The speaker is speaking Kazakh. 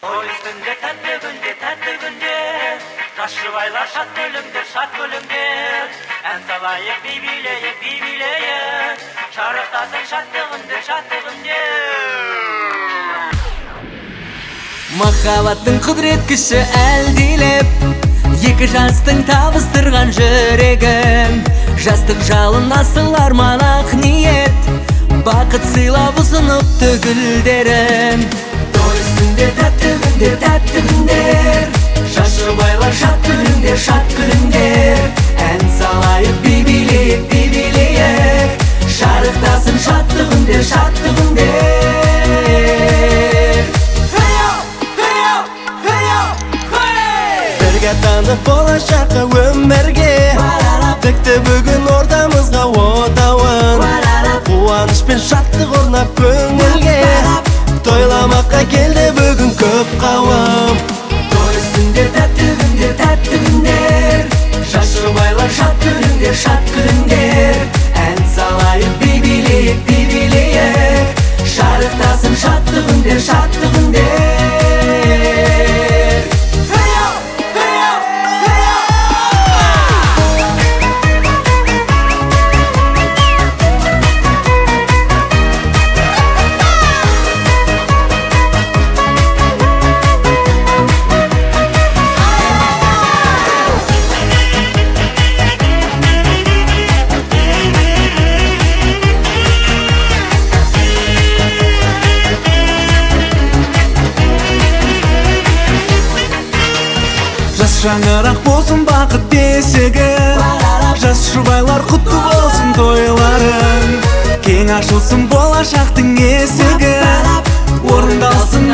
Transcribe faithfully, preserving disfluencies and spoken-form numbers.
Той üstünde tәтті күнде, тәтті күнде, жас жұбайлар шат күлімдер, шат күлімдер. Ән салайық, би билейік, би билейік, шарықтасын шаттығынды, шаттығынды. Махаббаттың құдірет күші әлдилеп, екі жастың табыстырған жүрегін. Жастық жалын асыл арман ақ ниет, бақыт сыйлап ұсынып гүлдерін. Той үстінде тәтті күнде, тәтті күндер, жас жұбайлар шат күліңдер, шат күліңдер. Ән салайық, би билейік, би билейік, шарықтасын шаттығынды, шаттығынды. Бірге танып болашаққа өмірге, тікті бүгін ортамызға отауын. Қуаныш пен шаттық орнап көңілге, тойламаққа келді бүгін көп қауым. Той үстінде тәтті күндер, тәтті күндер, жас жұбайлар шат күліңдер, шат күліңдер. Ән салайық, би билейік, би билейік, шарықтасын шаттығынды, шаттығынды. Жас шаңырақ болсын бақыт бесігі, жас жұбайлар құтты болсын тойларың. Кең ашылсын болашақтың есігі, орындалсын